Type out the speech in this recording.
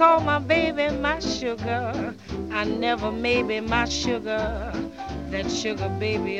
call my baby my sugar. I never maybe my sugar, that sugar baby